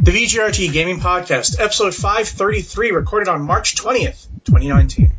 The VGRT Gaming Podcast, episode 533, recorded on March 20th, 2019.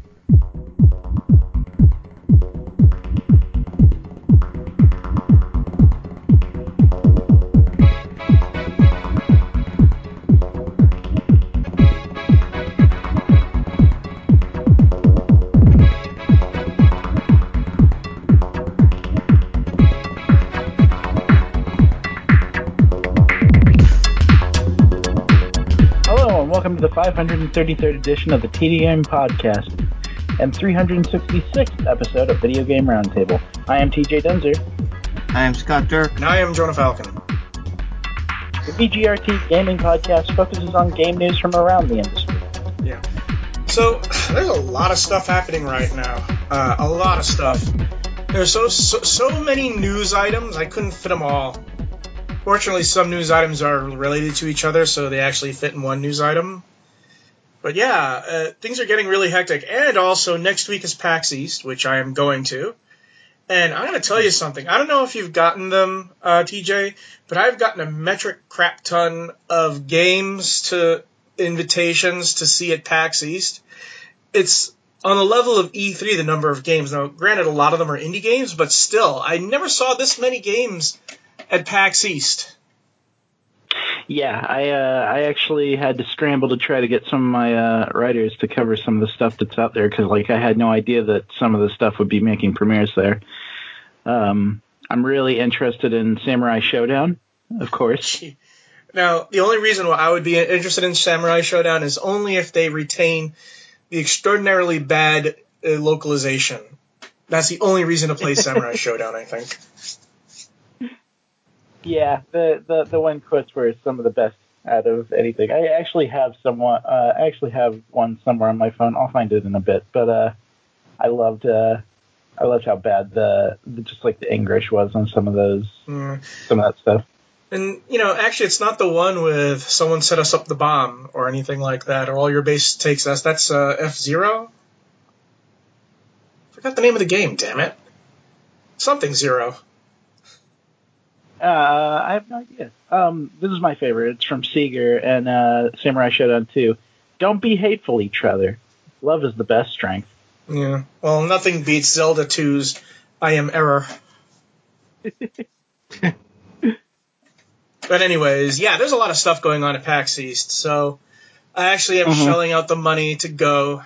Welcome to the 533rd edition of the TD Game Podcast and 366th episode of Video Game Roundtable. I am TJ Denzer. I am Scott Dirk. And I am Jonah Falcon. The VGRT Gaming Podcast focuses on game news from around the industry. Yeah. So, there's a lot of stuff happening right now. A lot of stuff. There's so many news items, I couldn't fit them all. Fortunately, some news items are related to each other, so they actually fit in one news item. But yeah, things are getting really hectic. And also, next week is PAX East, which I am going to. And I'm going to tell you something. I don't know if you've gotten them, TJ, but I've gotten a metric crap ton of invitations to see at PAX East. It's on the level of E3, the number of games. Now, granted, a lot of them are indie games, but still, I never saw this many games at PAX East. Yeah, I actually had to scramble to try to get some of my writers to cover some of the stuff that's out there because, I had no idea that some of the stuff would be making premieres there. I'm really interested in Samurai Showdown, of course. Now, the only reason why I would be interested in Samurai Showdown is only if they retain the extraordinarily bad localization. That's the only reason to play Samurai Showdown, I think. Yeah, the one quotes were some of the best out of anything. I actually have one somewhere on my phone. I'll find it in a bit. But I loved how bad the English was on some of some of that stuff. And actually, it's not the one with someone set us up the bomb or anything like that, or all your base takes us. That's F-Zero. Forgot the name of the game. Damn it. Something Zero. I have no idea. This is my favorite. It's from Seeger and Samurai Showdown 2. Don't be hateful, each other. Love is the best strength. Yeah. Well, nothing beats Zelda 2's I Am Error. But anyways, yeah, there's a lot of stuff going on at PAX East, so I actually am shelling out the money to go.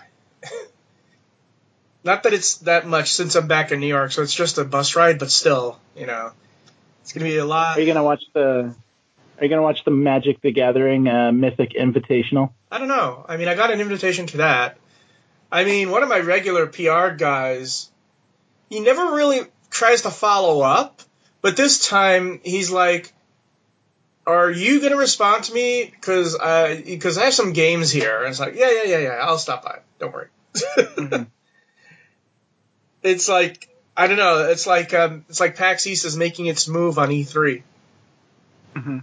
Not that it's that much since I'm back in New York, so it's just a bus ride, but still, it's going to be a lot. Are you going to watch the Magic the Gathering Mythic Invitational? I don't know. I mean, I got an invitation to that. I mean, one of my regular PR guys, he never really tries to follow up, but this time he's like, are you going to respond to me? Because I have some games here. And it's like, yeah, I'll stop by. Don't worry. Mm-hmm. It's like, I don't know. It's like PAX East is making its move on E3. Mm-hmm.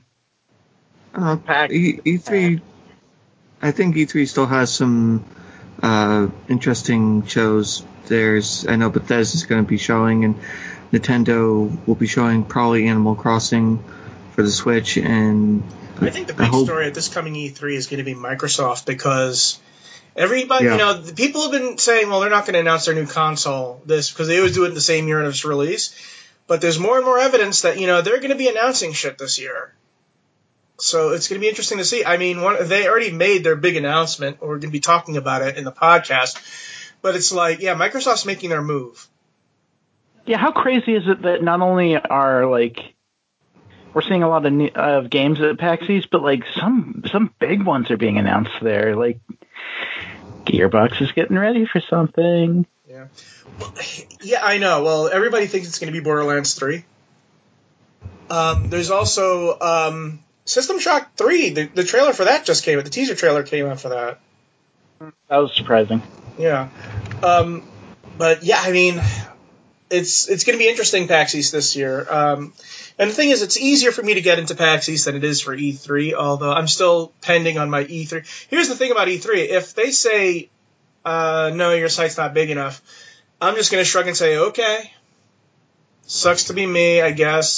E3, I think E3 still has some interesting shows. I know Bethesda's going to be showing, and Nintendo will be showing probably Animal Crossing for the Switch. And I think the big story at this coming E3 is going to be Microsoft, because everybody, the people have been saying, well, they're not going to announce their new console because they always do it in the same year of its release. But there's more and more evidence that, they're going to be announcing shit this year. So it's going to be interesting to see. I mean, they already made their big announcement, or we're going to be talking about it in the podcast. But it's like, yeah, Microsoft's making their move. Yeah, how crazy is it that not only are, we're seeing a lot of games at PAX East, but, some big ones are being announced there. Gearbox is getting ready for something. Yeah. Yeah, I know. Well, everybody thinks it's going to be Borderlands 3. There's also System Shock 3. The trailer for that just came out. The teaser trailer came out for that. That was surprising. Yeah. But, yeah, I mean, it's going to be interesting, PAX East, this year. And the thing is, it's easier for me to get into PAX East than it is for E3, although I'm still pending on my E3. Here's the thing about E3. If they say, no, your site's not big enough, I'm just going to shrug and say, okay, sucks to be me, I guess.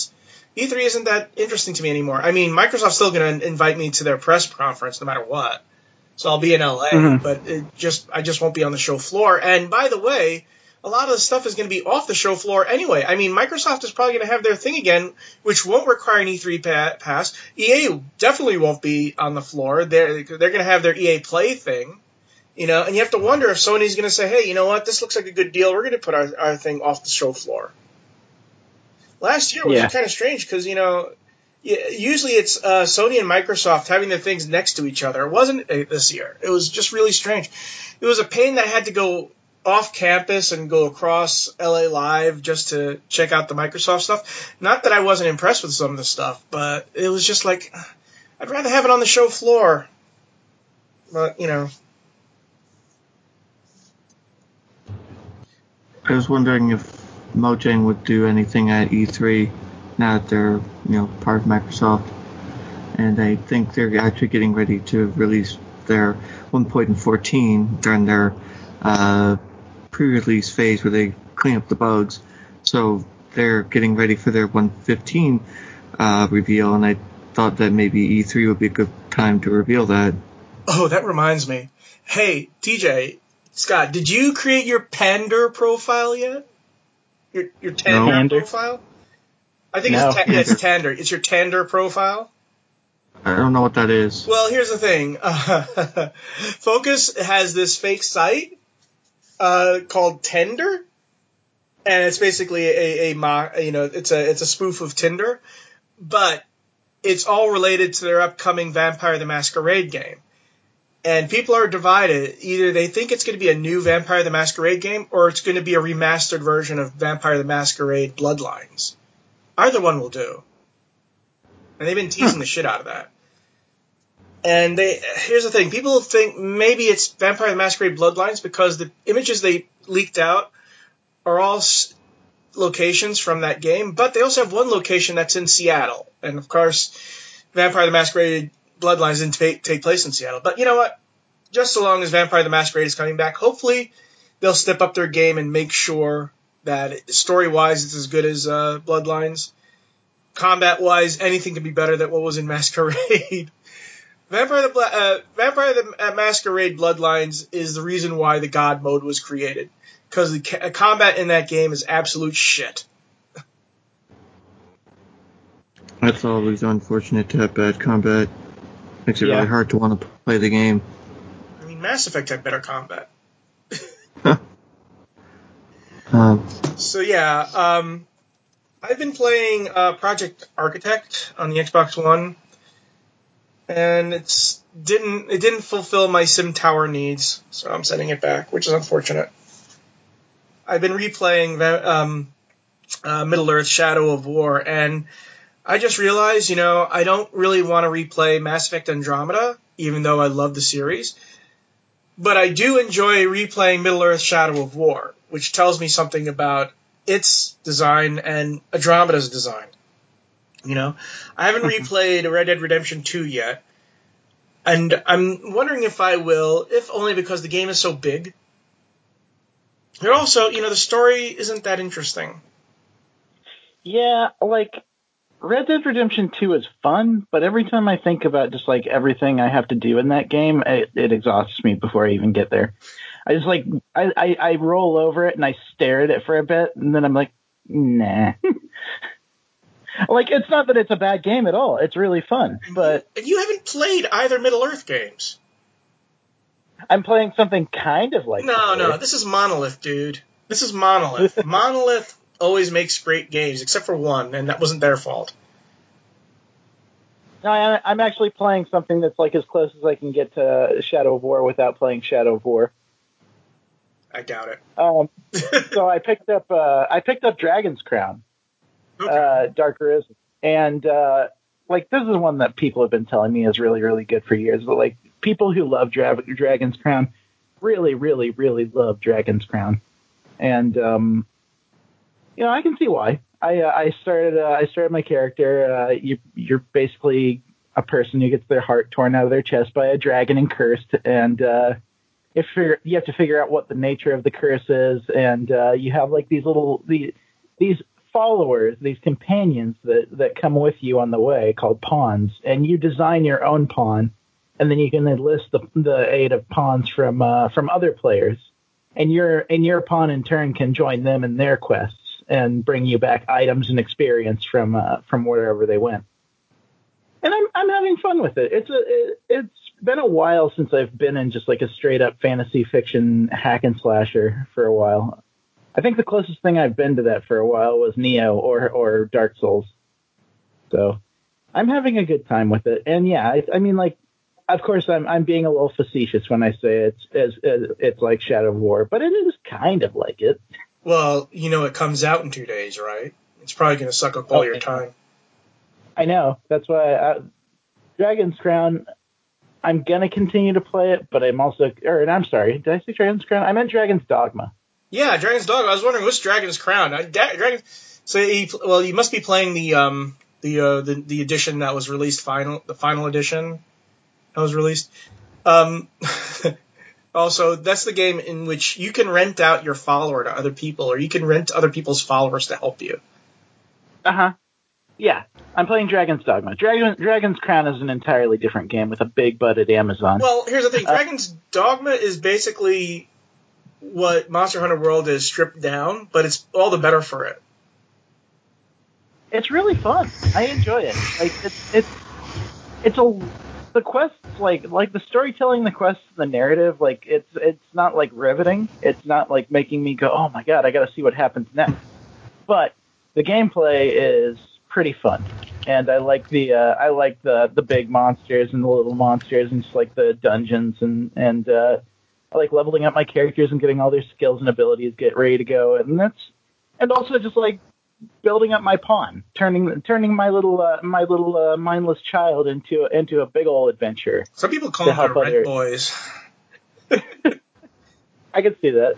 E3 isn't that interesting to me anymore. I mean, Microsoft's still going to invite me to their press conference no matter what. So I'll be in LA, but I just won't be on the show floor. And by the way, a lot of the stuff is going to be off the show floor anyway. I mean, Microsoft is probably going to have their thing again, which won't require an E3 pass. EA definitely won't be on the floor. They're going to have their EA Play thing, and you have to wonder if Sony's going to say, hey, you know what, this looks like a good deal. We're going to put our thing off the show floor. Last year was kind of strange because, usually it's Sony and Microsoft having their things next to each other. It wasn't this year. It was just really strange. It was a pain that I had to go off campus and go across LA Live just to check out the Microsoft stuff. Not that I wasn't impressed with some of the stuff, but it was just like, I'd rather have it on the show floor. But, I was wondering if Mojang would do anything at E3 now that they're, part of Microsoft. And I think they're actually getting ready to release their 1.14 during their pre-release phase where they clean up the bugs. So they're getting ready for their 1.15 reveal, and I thought that maybe E3 would be a good time to reveal that. Oh, that reminds me. Hey, TJ, Scott, did you create your Pander profile yet? Your Tander profile? I think it's Tander. It's your Tander profile? I don't know what that is. Well, here's the thing. Focus has this fake site called Tinder, and it's basically it's a spoof of Tinder, but it's all related to their upcoming Vampire the Masquerade game. And people are divided. Either they think it's going to be a new Vampire the Masquerade game, or it's going to be a remastered version of Vampire the Masquerade Bloodlines. Either one will do. And they've been teasing the shit out of that. And here's the thing. People think maybe it's Vampire the Masquerade Bloodlines because the images they leaked out are all locations from that game, but they also have one location that's in Seattle. And, of course, Vampire the Masquerade Bloodlines didn't take place in Seattle. But you know what? Just so long as Vampire the Masquerade is coming back, hopefully they'll step up their game and make sure that story-wise it's as good as Bloodlines. Combat-wise, anything can be better than what was in Masquerade. Vampire the Masquerade Bloodlines is the reason why the God mode was created. Because the combat in that game is absolute shit. That's always unfortunate to have bad combat. Makes it really hard to want to play the game. I mean, Mass Effect had better combat. So yeah, I've been playing Project Architect on the Xbox One, and it didn't fulfill my Sim Tower needs, so I'm sending it back, which is unfortunate. I've been replaying Middle-earth: Shadow of War, and I just realized, I don't really want to replay Mass Effect Andromeda, even though I love the series. But I do enjoy replaying Middle-earth: Shadow of War, which tells me something about its design and Andromeda's design. I haven't replayed Red Dead Redemption 2 yet, and I'm wondering if I will, if only because the game is so big. And also, the story isn't that interesting. Yeah, Red Dead Redemption 2 is fun, but every time I think about just everything I have to do in that game, it exhausts me before I even get there. I just I roll over it and I stare at it for a bit, and then I'm like, nah. It's not that it's a bad game at all. It's really fun, but you haven't played either Middle-earth games. I'm playing something kind of like No, this is Monolith, dude. This is Monolith. Monolith always makes great games, except for one, and that wasn't their fault. No, I'm actually playing something that's as close as I can get to Shadow of War without playing Shadow of War. I doubt it. So I picked up Dragon's Crown, Dark Arisen, and this is one that people have been telling me is really, really good for years. But people who love Dragon's Crown really, really, really love Dragon's Crown, and I can see why. I started my character. You're basically a person who gets their heart torn out of their chest by a dragon and cursed, and you have to figure out what the nature of the curse is, and you have these followers, these companions that come with you on the way called pawns, and you design your own pawn, and then you can enlist the aid of pawns from other players, and your pawn in turn can join them in their quests and bring you back items and experience from wherever they went. And I'm having fun with it. It's been a while since I've been in just like a straight up fantasy fiction hack and slasher for a while. I think the closest thing I've been to that for a while was Neo or Dark Souls. So I'm having a good time with it. And yeah, I mean, like, of course I'm being a little facetious when I say it's like Shadow of War, but it is kind of like it. Well, it comes out in 2 days, right? It's probably going to suck up all your time. I know. That's why Dragon's Crown, I'm going to continue to play it, but I'm sorry, did I say Dragon's Crown? I meant Dragon's Dogma. Yeah, Dragon's Dogma. I was wondering, what's Dragon's Crown? So you must be playing the edition that was released, the final edition that was released. Also, that's the game in which you can rent out your follower to other people, or you can rent other people's followers to help you. Uh-huh. Yeah, I'm playing Dragon's Dogma. Dragon's Crown is an entirely different game with a big butt at Amazon. Well, here's the thing. Dragon's Dogma is basically what Monster Hunter World is stripped down, but it's all the better for it. It's really fun. I enjoy it. Like the quests, like the storytelling, the quests, the narrative, like it's not like riveting. It's not like making me go, oh my god, I got to see what happens next. But the gameplay is pretty fun, and I like the big monsters and the little monsters and just like the dungeons and I like leveling up my characters and getting all their skills and abilities get ready to go, and also just like building up my pawn, turning my little mindless child into a big old adventure. Some people call them the Red Boys. I can see that.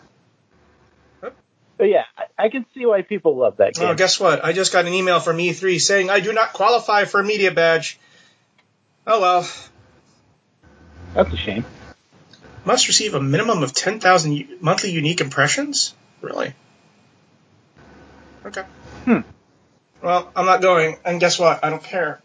But yeah, I can see why people love that game. Oh, guess what? I just got an email from E3 saying I do not qualify for a media badge. Oh well. That's a shame. Must receive a minimum of 10,000 monthly unique impressions? Really? Okay. Well, I'm not going, and guess what? I don't care.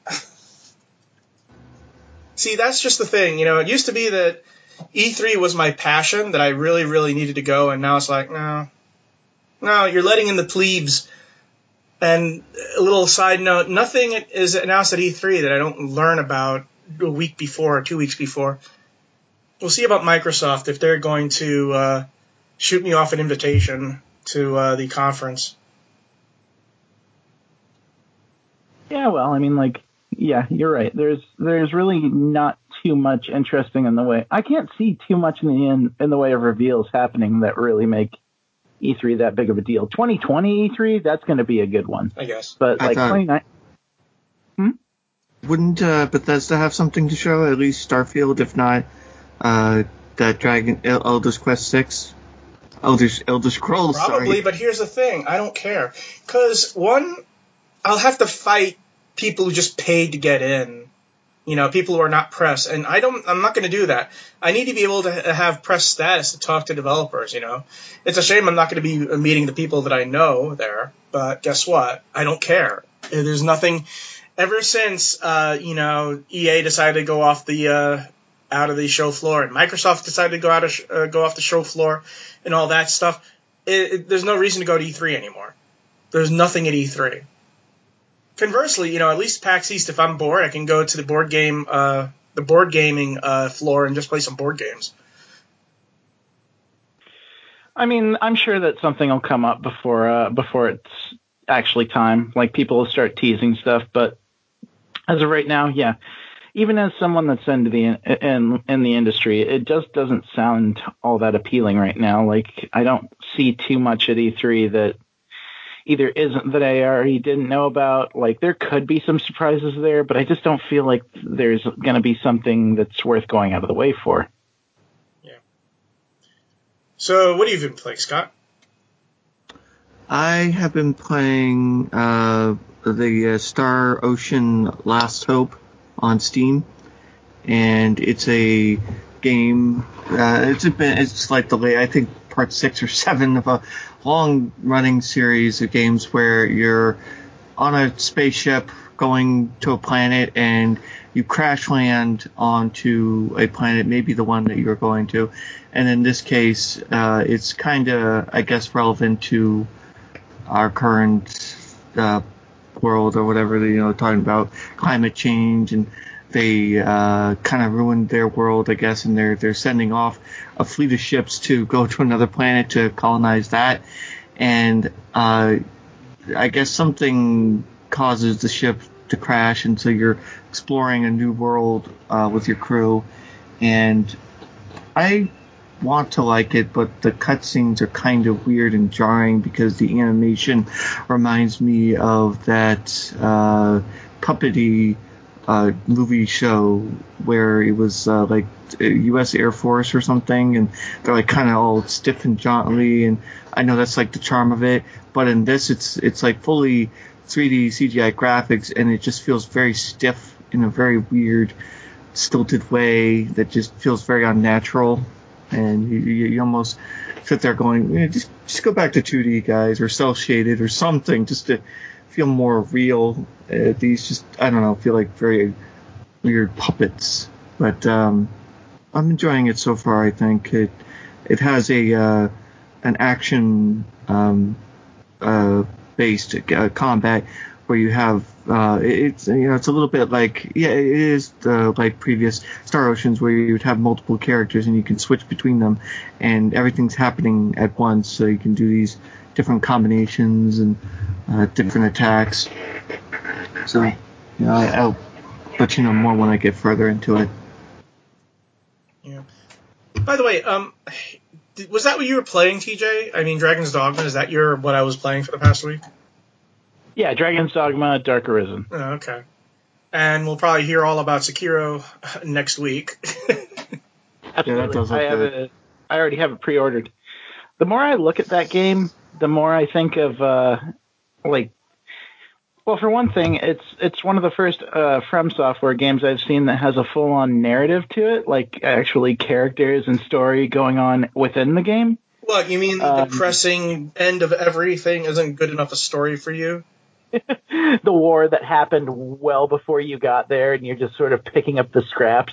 See, that's just the thing. It used to be that E3 was my passion, that I really, really needed to go, and now it's like, no, you're letting in the plebes. And a little side note, nothing is announced at E3 that I don't learn about a week before or 2 weeks before. We'll see about Microsoft if they're going to shoot me off an invitation to the conference. Yeah, well, I mean, like, yeah, you're right. There's really not too much interesting in the way. I can't see too much in the way of reveals happening that really make E3 that big of a deal. 2020 E3, that's going to be a good one, I guess. But like 29. Wouldn't Bethesda have something to show? At least Starfield, if not that Elder Quest 6, Elder Scrolls. Probably, sorry. But here's the thing: I don't care, because one, I'll have to fight people who just paid to get in. People who are not press, and I'm not going to do that. I need to be able to have press status to talk to developers. It's a shame I'm not going to be meeting the people that I know there, but guess what? I don't care. There's nothing. Ever since EA decided to go off the out of the show floor, and Microsoft decided to go off the show floor, and all that stuff, there's no reason to go to E3 anymore. There's nothing at E3. Conversely, at least PAX East, if I'm bored, I can go to the board gaming floor and just play some board games. I mean, I'm sure that something will come up before it's actually time. Like, people will start teasing stuff, but as of right now, yeah. Even as someone that's in the industry, it just doesn't sound all that appealing right now. Like, I don't see too much at E3 that either isn't that I already didn't know about. Like, there could be some surprises there, but I just don't feel like there's going to be something that's worth going out of the way for. Yeah. So, what have you been playing, Scott? I have been playing the Star Ocean Last Hope on Steam, and it's a game. It's like I think part 6 or 7 of a long-running series of games where you're on a spaceship going to a planet and you crash land onto a planet, maybe the one that you're going to. And in this case, it's kind of, I guess, relevant to our current world or whatever, talking about climate change, and they kind of ruined their world, I guess, and they're sending off a fleet of ships to go to another planet to colonize that. And I guess something causes the ship to crash, and so you're exploring a new world with your crew. And I want to like it, but the cutscenes are kind of weird and jarring because the animation reminds me of that puppety movie show where it was like U.S. Air Force or something, and they're like kind of all stiff and jauntily, and I know that's like the charm of it, but in this it's like fully 3D CGI graphics, and it just feels very stiff in a very weird, stilted way that just feels very unnatural. And you almost sit there going, just go back to 2D, guys, or cel-shaded or something, just to feel more real. These just, I don't know, feel like very weird puppets. But I'm enjoying it so far. I think it has an action based combat where you have it's a little bit like it is like previous Star Oceans, where you would have multiple characters and you can switch between them and everything's happening at once, so you can do these different combinations and different attacks. So I'll let you know more when I get further into it. Yeah. By the way, was that what you were playing, TJ? I mean, Dragon's Dogma, is that what I was playing for the past week? Yeah, Dragon's Dogma, Dark Arisen. Oh, okay. And we'll probably hear all about Sekiro next week. Absolutely. Yeah, that does look good. I already have it pre-ordered. The more I look at that game, the more I think of well, for one thing, it's one of the first From Software games I've seen that has a full-on narrative to it, like actually characters and story going on within the game. What, you mean the depressing end of everything isn't good enough a story for you? The war that happened well before you got there, and you're just sort of picking up the scraps.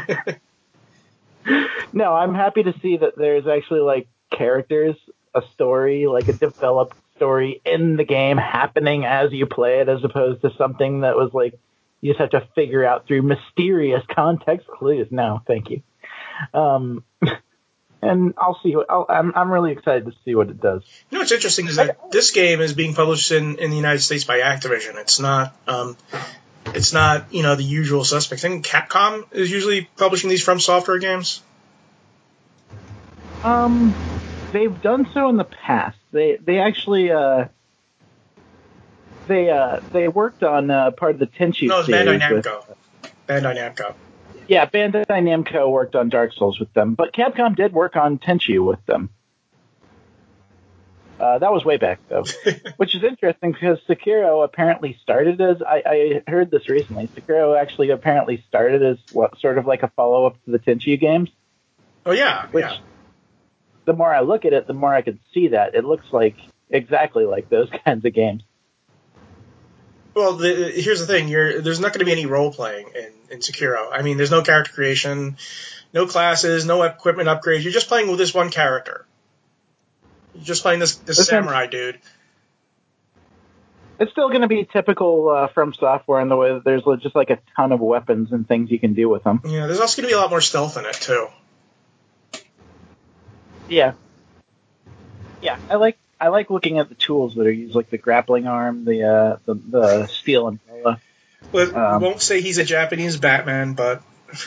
No, I'm happy to see that there's actually like characters, a story, like a developed story in the game happening as you play it, as opposed to something that was like you just have to figure out through mysterious context clues. No, thank you. And I'll see. I'm really excited to see what it does. You know what's interesting is that this game is being published in the United States by Activision. It's not the usual suspects. I think Capcom is usually publishing these From Software games. They've done so in the past. They actually they worked on part of the Tenchu No, it's series. Bandai Namco. Yeah, Bandai Namco worked on Dark Souls with them, but Capcom did work on Tenchu with them. That was way back, though, which is interesting because Sekiro apparently started as, I heard this recently, Sekiro actually apparently started as sort of like a follow-up to the Tenchu games. Oh, yeah, which, the more I look at it, the more I can see that. It looks like exactly like those kinds of games. Well, here's the thing. There's not going to be any role-playing in Sekiro. I mean, there's no character creation, no classes, no equipment upgrades. You're just playing with this one character. You're just playing this samurai dude. It's still going to be typical From Software in the way that there's just like a ton of weapons and things you can do with them. Yeah, there's also going to be a lot more stealth in it, too. Yeah. Yeah, I like looking at the tools that are used, like the grappling arm, the steel umbrella. Well, we won't say he's a Japanese Batman, but...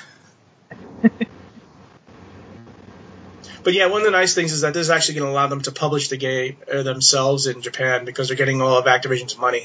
But yeah, one of the nice things is that this is actually going to allow them to publish the game themselves in Japan because they're getting all of Activision's money.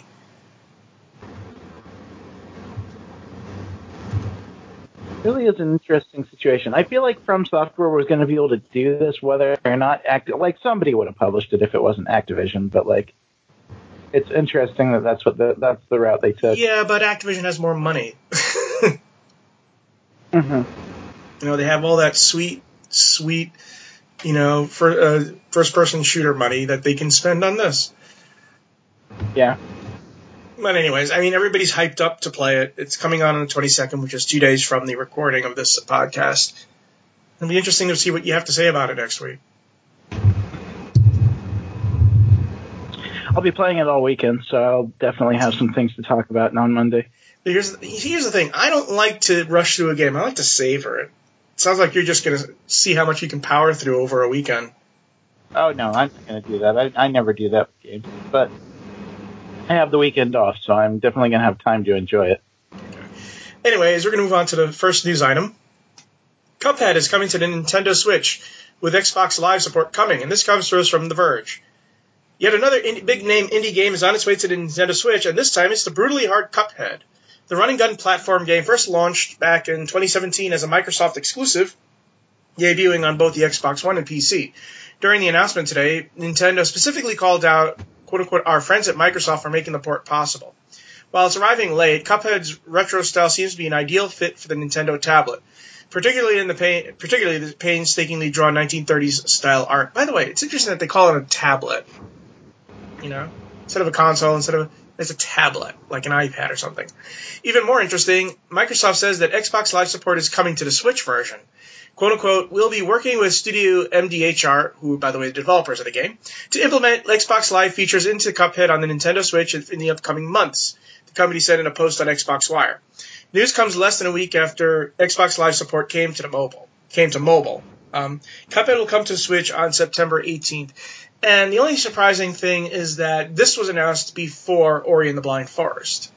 It really is an interesting situation. I feel like From Software was going to be able to do this whether or not like somebody would have published it if it wasn't Activision, but like it's interesting that that's the route they took. Yeah, but Activision has more money. Mm-hmm. You know, they have all that sweet for first-person shooter money that they can spend on this. Yeah. But anyways, I mean, everybody's hyped up to play it. It's coming on the 22nd, which is 2 days from the recording of this podcast. It'll be interesting to see what you have to say about it next week. I'll be playing it all weekend, so I'll definitely have some things to talk about on Monday. Here's the thing. I don't like to rush through a game. I like to savor it. It sounds like you're just going to see how much you can power through over a weekend. Oh, no, I'm not going to do that. I never do that with games. But I have the weekend off, so I'm definitely going to have time to enjoy it. Okay. Anyways, we're going to move on to the first news item. Cuphead is coming to the Nintendo Switch with Xbox Live support coming, and this comes to us from The Verge. Yet another big-name indie game is on its way to the Nintendo Switch, and this time it's the brutally hard Cuphead. The run-and-gun platform game first launched back in 2017 as a Microsoft exclusive, debuting on both the Xbox One and PC. During the announcement today, Nintendo specifically called out, quote-unquote, our friends at Microsoft for making the port possible. While it's arriving late, Cuphead's retro style seems to be an ideal fit for the Nintendo tablet, particularly the painstakingly drawn 1930s style art. By the way, it's interesting that they call it a tablet. Instead of a console, it's a tablet, like an iPad or something. Even more interesting, Microsoft says that Xbox Live support is coming to the Switch version. Quote unquote, we'll be working with Studio MDHR, who, by the way, are the developers of the game, to implement Xbox Live features into Cuphead on the Nintendo Switch in the upcoming months, the company said in a post on Xbox Wire. News comes less than a week after Xbox Live support came to mobile. Cuphead will come to the Switch on September 18th. And the only surprising thing is that this was announced before Ori and the Blind Forest.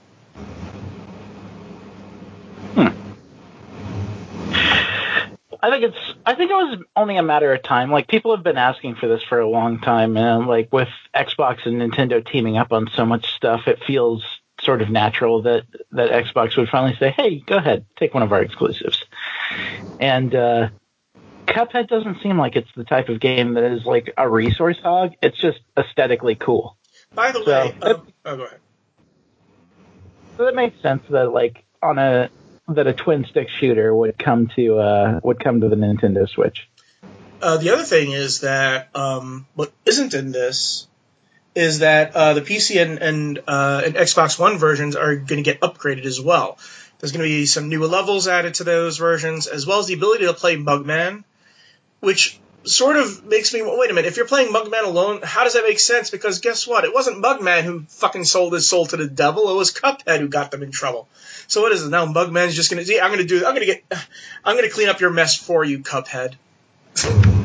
I think it was only a matter of time. Like, people have been asking for this for a long time, and like with Xbox and Nintendo teaming up on so much stuff, it feels sort of natural that Xbox would finally say, "Hey, go ahead, take one of our exclusives." And Cuphead doesn't seem like it's the type of game that is like a resource hog. It's just aesthetically cool. By the way, go ahead. So that makes sense that like that a twin stick shooter would come to the Nintendo Switch. The other thing is that what isn't in this is that the PC and Xbox One versions are going to get upgraded as well. There's going to be some new levels added to those versions, as well as the ability to play Mugman, which sort of makes me, wait a minute, if you're playing Mugman alone, how does that make sense? Because guess what? It wasn't Mugman who fucking sold his soul to the devil. It was Cuphead who got them in trouble. So what is it now? Mugman's just going to, I'm going to clean up your mess for you, Cuphead. It's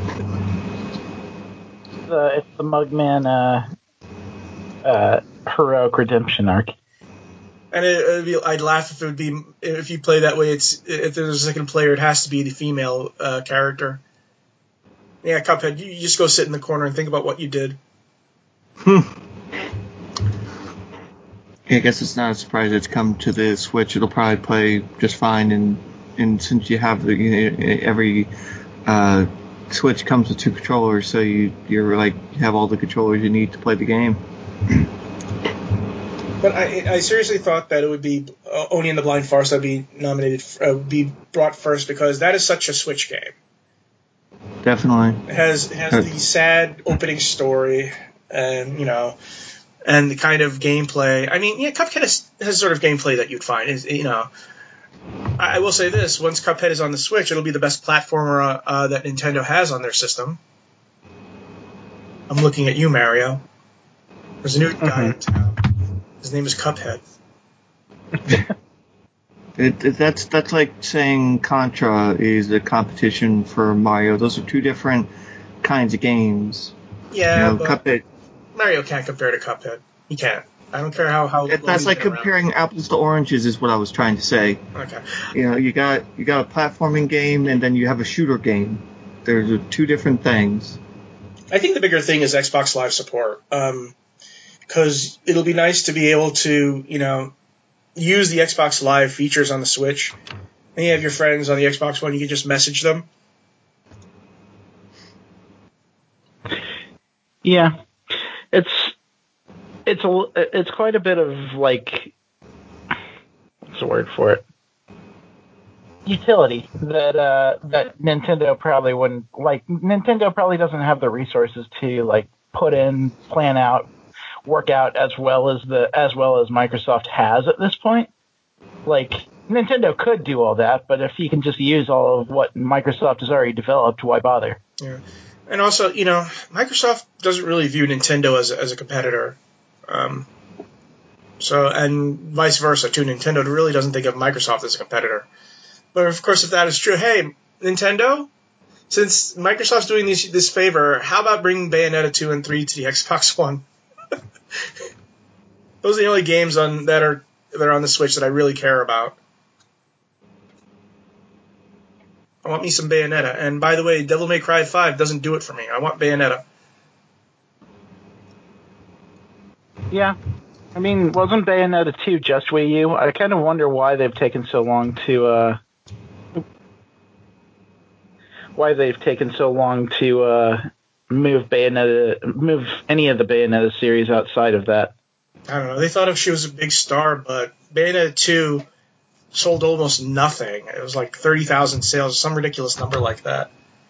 the Mugman heroic redemption arc. And I'd laugh if you play that way. If there's a second player, it has to be the female character. Yeah, Cuphead, you just go sit in the corner and think about what you did. Yeah, I guess it's not a surprise it's come to the Switch. It'll probably play just fine, and since you have every Switch comes with two controllers, so you have all the controllers you need to play the game. But I seriously thought that it would be Ori and the Blind Forest that would be brought first, because that is such a Switch game. Definitely. It has the sad opening story, and and the kind of gameplay. I mean, yeah, Cuphead has sort of gameplay that you'd find. I will say this: once Cuphead is on the Switch, it'll be the best platformer that Nintendo has on their system. I'm looking at you, Mario. There's a new guy in town. His name is Cuphead. That's like saying Contra is a competition for Mario. Those are two different kinds of games. Yeah, but Cuphead. Mario can't compare to Cuphead. He can't. I don't care how. That's like comparing apples to oranges, is what I was trying to say. Okay. You got a platforming game, and then you have a shooter game. There's two different things. I think the bigger thing is Xbox Live support, because it'll be nice to be able to use the Xbox Live features on the Switch. And you have your friends on the Xbox One, you can just message them. Yeah, it's quite a bit of like, what's the word for it? utility that Nintendo probably wouldn't like. Nintendo probably doesn't have the resources to like put in, plan out, work out as well as Microsoft has at this point. Like Nintendo could do all that, but if you can just use all of what Microsoft has already developed, why bother? Yeah. And also, Microsoft doesn't really view Nintendo as a competitor. And vice versa too. Nintendo really doesn't think of Microsoft as a competitor. But of course, if that is true, hey, Nintendo, since Microsoft's doing this favor, how about bringing Bayonetta 2 and 3 to the Xbox One? Those are the only games that are on the Switch that I really care about. I want me some Bayonetta. And by the way, Devil May Cry 5 doesn't do it for me. I want Bayonetta. Yeah. I mean, wasn't Bayonetta 2 just Wii U? I kind of wonder why they've taken so long to move any of the Bayonetta series outside of that. I don't know. They thought if she was a big star, but Bayonetta 2 sold almost nothing. It was like 30,000 sales, some ridiculous number like that.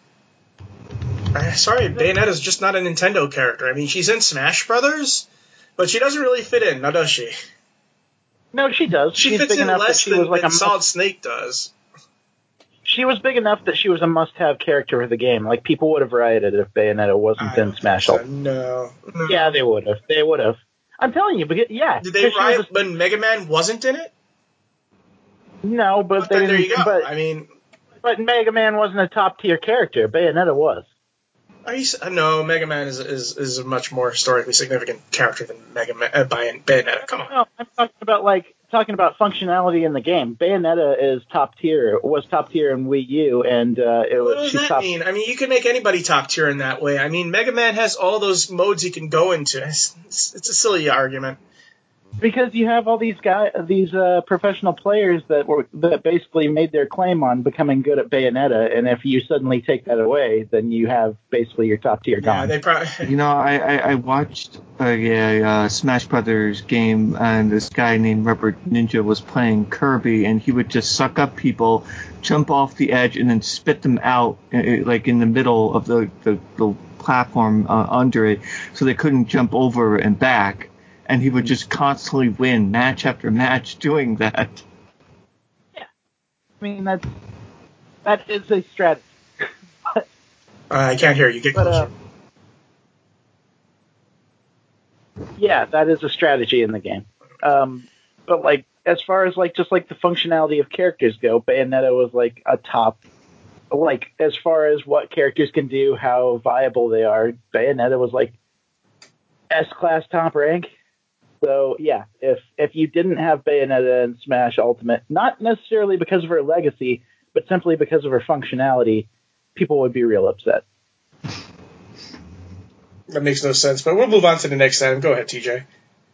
Sorry, Bayonetta's just not a Nintendo character. I mean, she's in Smash Brothers, but she doesn't really fit in, now does she? No, she does. She fits in less than Solid Snake does. She was big enough that she was a must-have character of the game. Like, people would have rioted if Bayonetta wasn't in Smash. So. No. Yeah, they would have. They would have. I'm telling you, because, yeah. Did they riot when Mega Man wasn't in it? No, but they didn't. There you go. But Mega Man wasn't a top-tier character. Bayonetta was. No, Mega Man is a much more historically significant character than Bayonetta. Come on. No, I'm talking about functionality in the game. Bayonetta is top tier. Was top tier in Wii U, and what does that mean? I mean, you can make anybody top tier in that way. I mean, Mega Man has all those modes you can go into. It's a silly argument. Because you have all these professional players that basically made their claim on becoming good at Bayonetta, and if you suddenly take that away, then you have basically your top tier gone. Yeah, they probably. I watched a Smash Brothers game, and this guy named Robert Ninja was playing Kirby, and he would just suck up people, jump off the edge, and then spit them out, like in the middle of the platform under it, so they couldn't jump over and back. And he would just constantly win match after match doing that. Yeah. I mean, that is a strategy. I can't hear you. Get closer. Yeah, that is a strategy in the game. But, like, as far as, like, just, like, the functionality of characters go, Bayonetta was, like, a top... Like, as far as what characters can do, how viable they are, Bayonetta was, like, S-class top rank. So, yeah, if you didn't have Bayonetta in Smash Ultimate, not necessarily because of her legacy, but simply because of her functionality, people would be real upset. That makes no sense, but we'll move on to the next item. Go ahead, TJ.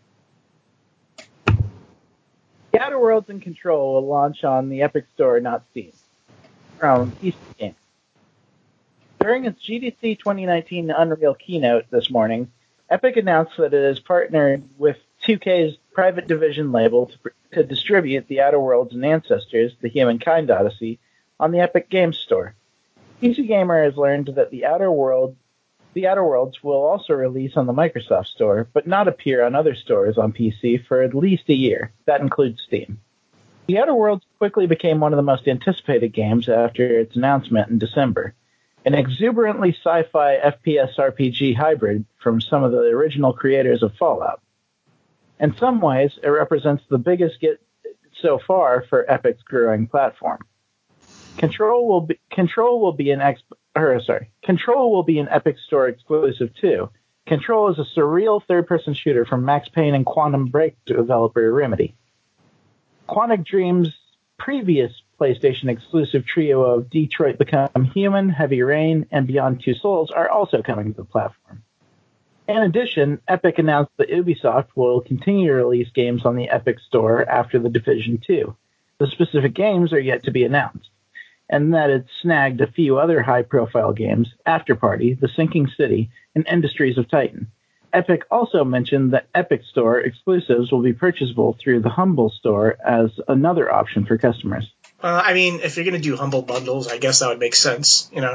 The Outer Worlds and Control will launch on the Epic Store, not Steam. From PC Games. During its GDC 2019 Unreal keynote this morning, Epic announced that it has partnered with 2K's private division label to distribute The Outer Worlds and Ancestors, The Humankind Odyssey, on the Epic Games Store. PC Gamer has learned that The Outer Worlds will also release on the Microsoft Store, but not appear on other stores on PC for at least a year. That includes Steam. The Outer Worlds quickly became one of the most anticipated games after its announcement in December. An exuberantly sci-fi FPS RPG hybrid from some of the original creators of Fallout. In some ways, it represents the biggest get so far for Epic's growing platform. Control will be an Epic Store exclusive too. Control is a surreal third-person shooter from Max Payne and Quantum Break developer Remedy. Quantic Dream's previous PlayStation exclusive trio of Detroit Become Human, Heavy Rain, and Beyond Two Souls are also coming to the platform. In addition, Epic announced that Ubisoft will continue to release games on the Epic Store after The Division 2. The specific games are yet to be announced, and that it snagged a few other high-profile games, Afterparty, The Sinking City, and Industries of Titan. Epic also mentioned that Epic Store exclusives will be purchasable through the Humble Store as another option for customers. I mean, if you're going to do Humble bundles, I guess that would make sense, you know.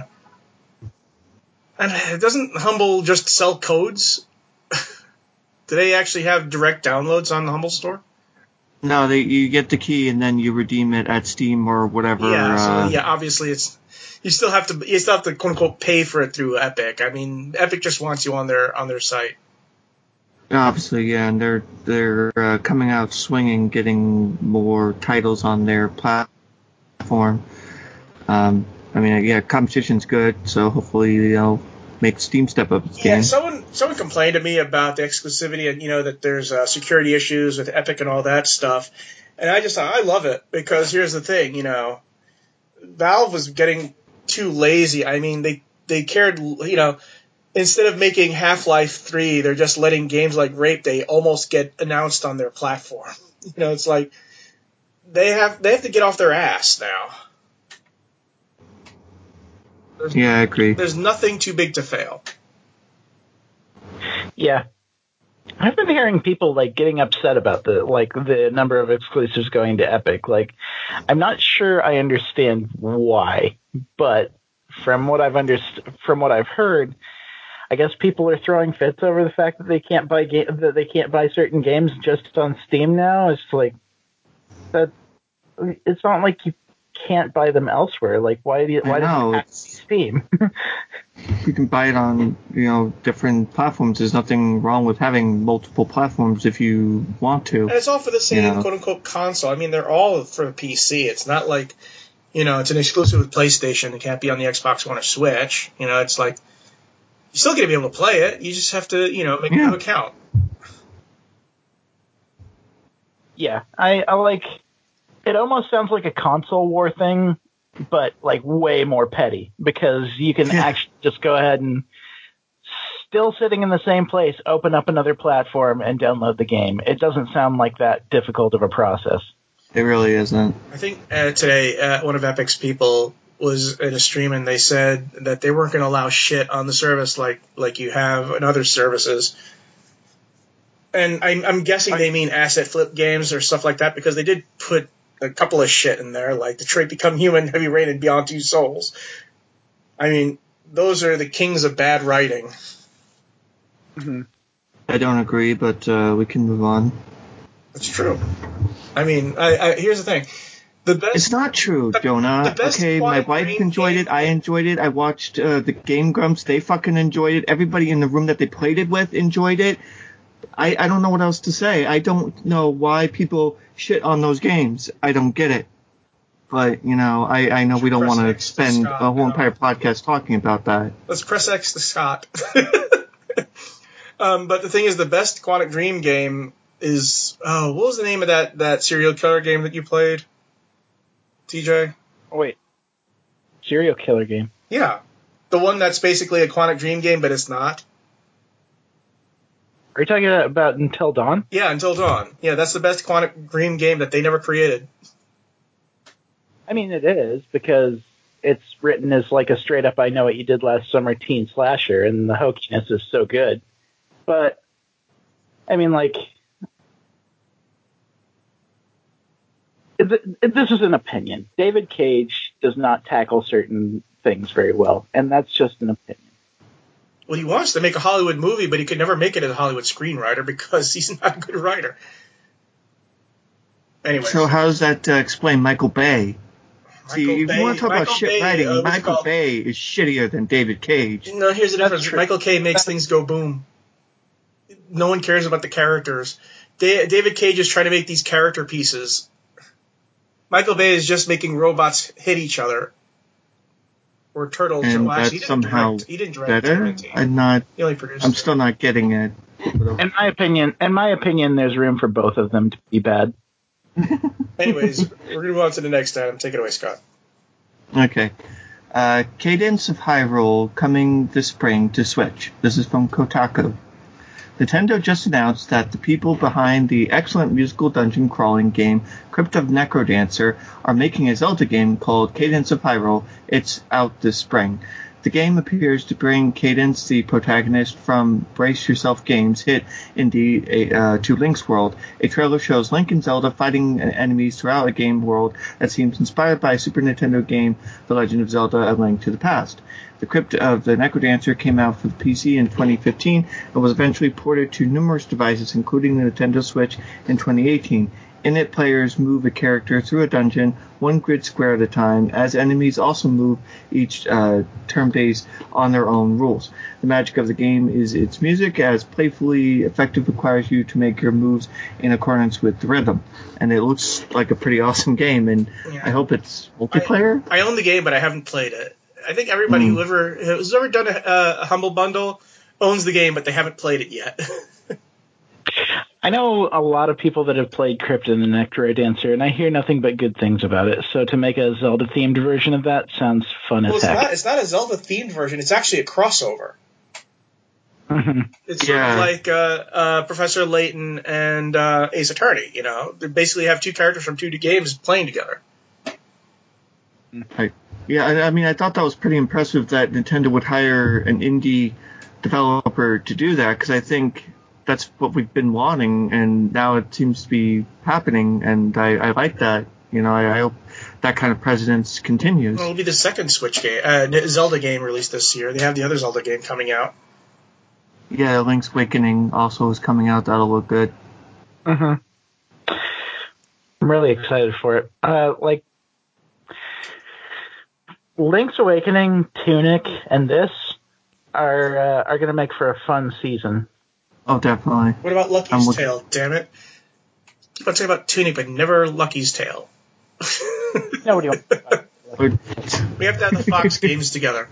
And doesn't Humble just sell codes? Do they actually have direct downloads on the Humble store? No, you get the key and then you redeem it at Steam or whatever. Yeah, so obviously you still have to quote unquote pay for it through Epic. I mean, Epic just wants you on their site. Obviously, yeah, and they're coming out swinging, getting more titles on their platform. I mean, yeah, competition's good, so hopefully they'll make Steam step up its game. Yeah, someone complained to me about the exclusivity and, you know, that there's security issues with Epic and all that stuff. And I love it because here's the thing, you know, Valve was getting too lazy. I mean, they cared, you know, instead of making Half-Life 3, they're just letting games like Rape Day almost get announced on their platform. You know, it's like they have to get off their ass now. Yeah, I agree. There's nothing too big to fail. Yeah. I've been hearing people like getting upset about the number of exclusives going to Epic. Like, I'm not sure I understand why, but from what I've heard, I guess people are throwing fits over the fact that they can't buy certain games just on Steam now. It's like that. It's not like you can't buy them elsewhere. Like, why does it have to be Steam? You can buy it on, you know, different platforms. There's nothing wrong with having multiple platforms if you want to. And it's all for the same quote-unquote console. I mean, they're all for PC. It's not like, you know, it's an exclusive with PlayStation. It can't be on the Xbox One or Switch. You know, it's like, you're still going to be able to play it. You just have to, you know, make an account. Yeah, I like... It almost sounds like a console war thing, but like way more petty, because you can actually just go ahead and, still sitting in the same place, open up another platform and download the game. It doesn't sound like that difficult of a process. It really isn't. I think today one of Epic's people was in a stream and they said that they weren't going to allow shit on the service like you have in other services. And I'm guessing they mean asset flip games or stuff like that, because they did put a couple of shit in there, like Detroit Become Human, Heavy Rain, and Beyond Two Souls. I mean, those are the kings of bad writing. Mm-hmm. I don't agree, but we can move on. It's true. I mean, I here's the thing. It's not true, Jonah. Okay, my wife enjoyed it. I enjoyed it. I watched the Game Grumps. They fucking enjoyed it. Everybody in the room that they played it with enjoyed it. I don't know what else to say. I don't know why people shit on those games. I don't get it. But, you know, I know we don't want to spend a whole entire podcast talking about that. Let's press X to Scott. But the thing is, the best Quantic Dream game is... Oh, what was the name of that serial killer game that you played? TJ? Oh, wait. Serial killer game? Yeah. The one that's basically a Quantic Dream game, but it's not. Are you talking about Until Dawn? Yeah, Until Dawn. Yeah, that's the best Quantic Dream game that they never created. I mean, it is, because it's written as like a straight-up I know what you did last summer teen slasher, and the hokiness is so good. But, I mean, like... This is an opinion. David Cage does not tackle certain things very well, and that's just an opinion. Well, he wants to make a Hollywood movie, but he could never make it as a Hollywood screenwriter because he's not a good writer. Anyway. So how does that explain Michael Bay? See, if you want to talk about shit writing, Michael Bay is shittier than David Cage. No, here's the difference. Michael Bay makes things go boom. No one cares about the characters. David Cage is trying to make these character pieces. Michael Bay is just making robots hit each other. Or turtles. And well, actually, that's somehow he didn't direct better? He only produced I'm still not getting it. In my opinion, there's room for both of them to be bad. Anyways, we're going to move on to the next item. Take it away, Scott. Okay. Cadence of Hyrule coming this spring to Switch. This is from Kotaku. Nintendo just announced that the people behind the excellent musical dungeon crawling game Crypt of Necrodancer are making a Zelda game called Cadence of Hyrule. It's out this spring. The game appears to bring Cadence, the protagonist from Brace Yourself Games' hit indie to Link's world. A trailer shows Link and Zelda fighting enemies throughout a game world that seems inspired by a Super Nintendo game, The Legend of Zelda: A Link to the Past. The Crypt of the Necrodancer came out for the PC in 2015 and was eventually ported to numerous devices, including the Nintendo Switch in 2018. In it, players move a character through a dungeon, one grid square at a time, as enemies also move each turn based on their own rules. The magic of the game is its music, as playfully effective requires you to make your moves in accordance with the rhythm. And it looks like a pretty awesome game, and I hope it's multiplayer. I own the game, but I haven't played it. I think everybody who's ever done a Humble Bundle owns the game, but they haven't played it yet. I know a lot of people that have played Crypt of the Necrodancer, and I hear nothing but good things about it. So to make a Zelda-themed version of that sounds fun as heck. It's not a Zelda-themed version. It's actually a crossover. Mm-hmm. It's sort of like Professor Layton and Ace Attorney. You know, they basically have two characters from two games playing together. Yeah, I mean, I thought that was pretty impressive that Nintendo would hire an indie developer to do that, because I think that's what we've been wanting, and now it seems to be happening, and I like that. You know, I hope that kind of precedence continues. Well, it'll be the second Switch game, Zelda game released this year. They have the other Zelda game coming out. Yeah, Link's Awakening also is coming out. That'll look good. I'm really excited for it. Like Link's Awakening, Tunic, and this are going to make for a fun season. Oh, definitely. What about Lucky's Tale? Damn it! Keep on saying about Tunic, but never Lucky's Tale. Nobody wants to We have to have the Fox games together.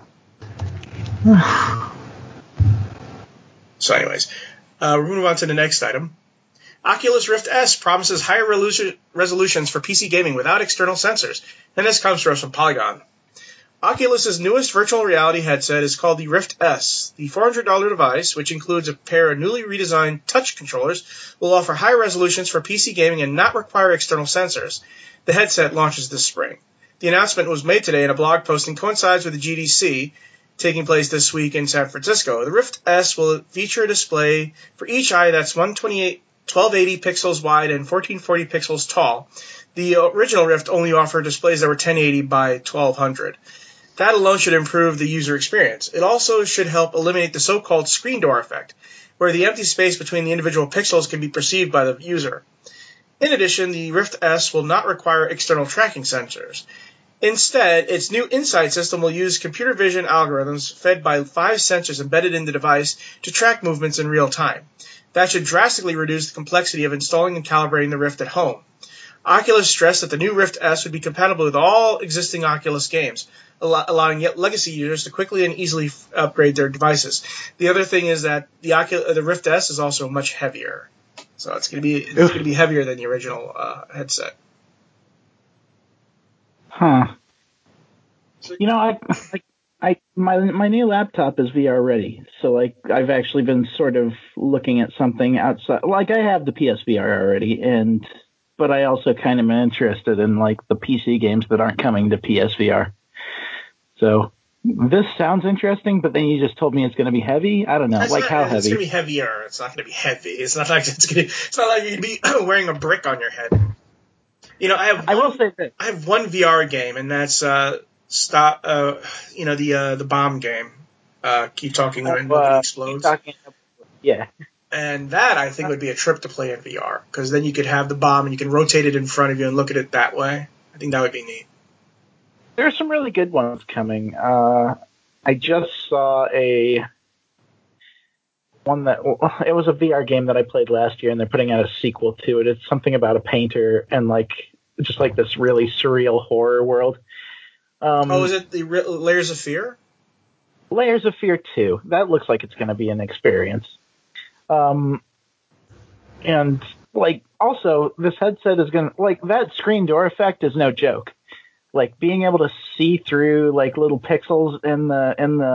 So, anyways, we're moving on to the next item. Oculus Rift S promises higher resolutions for PC gaming without external sensors, and this comes to us from Polygon. Oculus's newest virtual reality headset is called the Rift S. The $400 device, which includes a pair of newly redesigned touch controllers, will offer higher resolutions for PC gaming and not require external sensors. The headset launches this spring. The announcement was made today in a blog post and coincides with the GDC taking place this week in San Francisco. The Rift S will feature a display for each eye that's 1280 pixels wide and 1440 pixels tall. The original Rift only offered displays that were 1080 by 1200. That alone should improve the user experience. It also should help eliminate the so-called screen door effect, where the empty space between the individual pixels can be perceived by the user. In addition, the Rift S will not require external tracking sensors. Instead, its new Insight system will use computer vision algorithms fed by 5 sensors embedded in the device to track movements in real time. That should drastically reduce the complexity of installing and calibrating the Rift at home. Oculus stressed that the new Rift S would be compatible with all existing Oculus games, allowing legacy users to quickly and easily upgrade their devices. The other thing is that the Rift S is also much heavier, so it's going to be heavier than the original headset. Huh. You know, my new laptop is VR ready, so like I've actually been sort of looking at something outside. Like I have the PSVR already, but I also kind of am interested in like the PC games that aren't coming to PSVR. So this sounds interesting, but then you just told me it's going to be heavy. I don't know, how heavy? It's going to be heavier. It's not going to be heavy. It's not like you'd be wearing a brick on your head. You know, I will say this. I have one VR game, and that's the bomb game. Keep talking when nobody explodes. Yeah. And that, I think, would be a trip to play in VR, because then you could have the bomb and you can rotate it in front of you and look at it that way. I think that would be neat. There are some really good ones coming. I just saw one that it was a VR game that I played last year, and they're putting out a sequel to it. It's something about a painter and just this really surreal horror world. Is it the Layers of Fear? Layers of Fear 2. That looks like it's going to be an experience. And also this headset is going to that screen door effect is no joke. Like being able to see through little pixels in the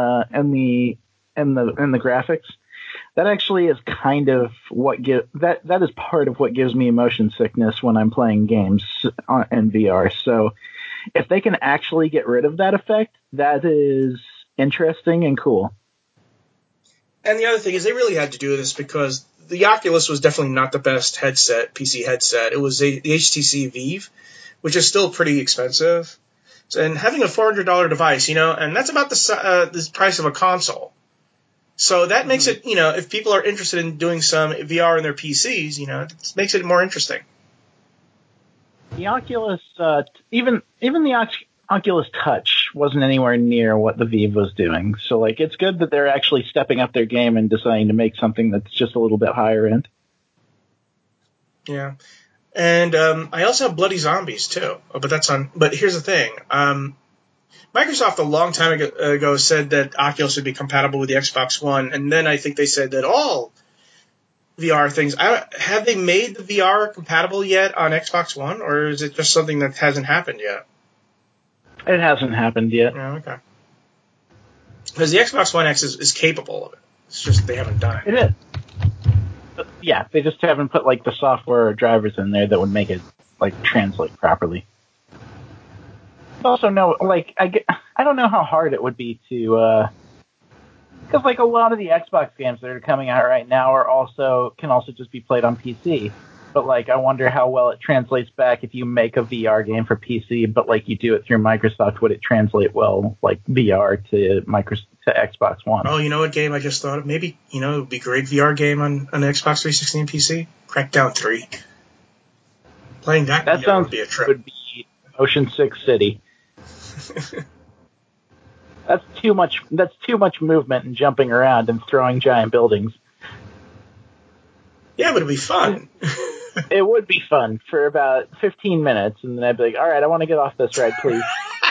graphics. That actually is kind of that is part of what gives me motion sickness when I'm playing games in VR. So if they can actually get rid of that effect, that is interesting and cool. And the other thing is they really had to do this because the Oculus was definitely not the best PC headset. It was the HTC Vive, which is still pretty expensive. And having a $400 device, and that's about the price of a console. So that makes it, if people are interested in doing some VR in their PCs, it makes it more interesting. The Oculus, even the Oculus Touch wasn't anywhere near what the Vive was doing. So, it's good that they're actually stepping up their game and deciding to make something that's just a little bit higher end. Yeah. And I also have Bloody Zombies, too. But here's the thing. Microsoft a long time ago said that Oculus would be compatible with the Xbox One, and then I think they said that all VR things. Have they made the VR compatible yet on Xbox One, or is it just something that hasn't happened yet? It hasn't happened yet. Oh, okay. Because the Xbox One X is capable of it. It's just they haven't done it. It is. But, yeah, they just haven't put the software or drivers in there that would make it translate properly. Also, no, I don't know how hard it would be to, because a lot of the Xbox games that are coming out right now can also just be played on PC. But I wonder how well it translates back if you make a VR game for PC, but you do it through Microsoft. Would it translate well, VR to Xbox One? Oh, you know what game I just thought of? Maybe it would be a great VR game on an Xbox 360 and PC. Crackdown 3. Playing that sounds would be a trip. Would be Ocean Six City. That's too much movement and jumping around and throwing giant buildings. Yeah, but it'd be fun. It would be fun for about 15 minutes, and then I'd be like, all right, I want to get off this ride, please.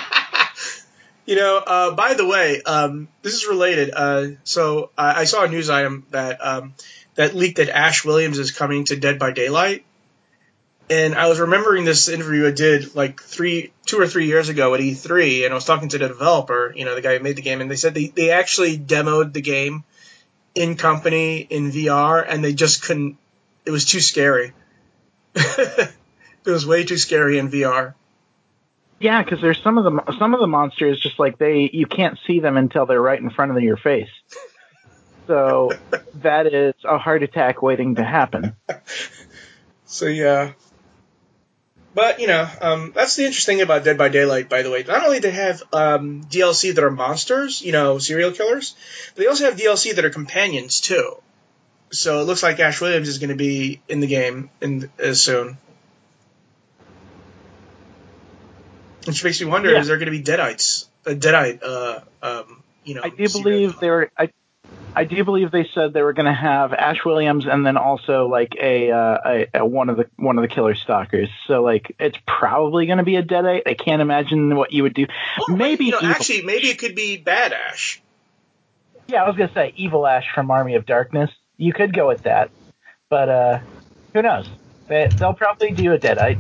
By the way, this is related. So I saw a news item that leaked that Ash Williams is coming to Dead by Daylight. And I was remembering this interview I did 2 or 3 years ago at E3, and I was talking to the developer, the guy who made the game, and they said they actually demoed the game in company in VR, and they just couldn't. It was too scary. It was way too scary in VR. Yeah, because there's some of the monsters just you can't see them until they're right in front of your face. So that is a heart attack waiting to happen. So yeah. But, that's the interesting thing about Dead by Daylight, by the way. Not only do they have DLC that are monsters, serial killers, but they also have DLC that are companions, too. So it looks like Ash Williams is going to be in the game soon. Which makes me wonder, is there going to be Deadites? I do believe they were... I do believe they said they were going to have Ash Williams and then also a one of the killer stalkers. So it's probably going to be a Deadite. I can't imagine what you would do. Well, maybe maybe it could be Bad Ash. Yeah, I was going to say Evil Ash from Army of Darkness. You could go with that, but who knows? They'll probably do a Deadite.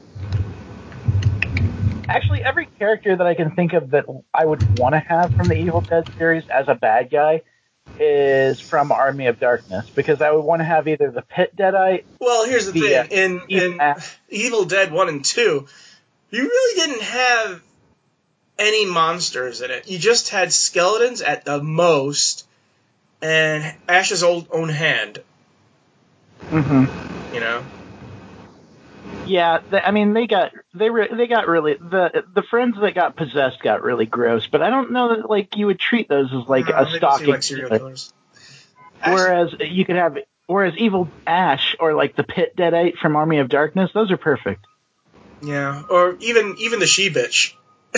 Actually, every character that I can think of that I would want to have from the Evil Dead series as a bad guy is from Army of Darkness, because I would want to have either the Pit Deadite. Well, here's the thing. In Evil Dead 1 and 2, you really didn't have any monsters in it. You just had skeletons at the most, and Ash's own hand. Mm-hmm. Yeah, they got really the friends that got possessed got really gross, but I don't know that you would treat those as a stalking serial killers. Whereas Evil Ash or the Pit Deadite from Army of Darkness, those are perfect. Yeah, or even the she-bitch.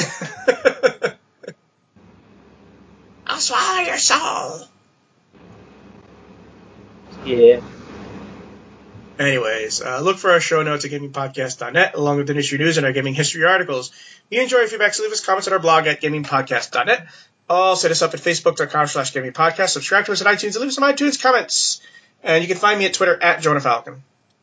I'll swallow your soul. Yeah. Anyways, look for our show notes at gamingpodcast.net, along with industry news and our gaming history articles. If you enjoy your feedback, so leave us comments on our blog at gamingpodcast.net. Also, hit us up at facebook.com/gamingpodcast. Subscribe to us at iTunes and leave us some iTunes comments. And you can find me at Twitter at Jonah Falcon.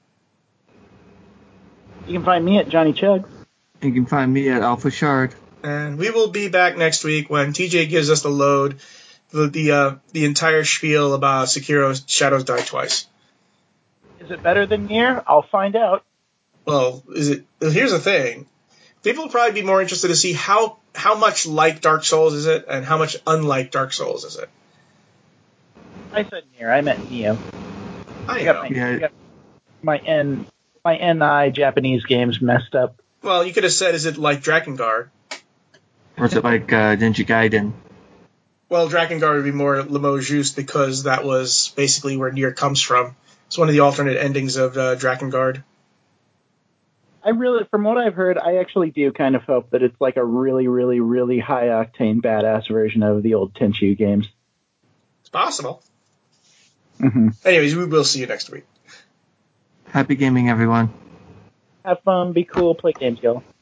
You can find me at Johnny Chug. You can find me at Alpha Shard. And we will be back next week when TJ gives us the entire spiel about Sekiro Shadows Die Twice. Is it better than Nier? I'll find out. Well, here's the thing. People will probably be more interested to see how much like Dark Souls is it, and how much unlike Dark Souls is it. I said Nier. I meant Neo. I know. Yeah. got my NI Japanese games messed up. Well, you could have said, is it like Drakengard? Or is it like Ninja Gaiden? Well, Drakengard would be more Limoges Juste because that was basically where Nier comes from. It's one of the alternate endings of Drakengard. From what I've heard, I actually do kind of hope that it's like a really, really, really high octane badass version of the old Tenchu games. It's possible. Mm-hmm. Anyways, we will see you next week. Happy gaming, everyone. Have fun, be cool, play games, y'all.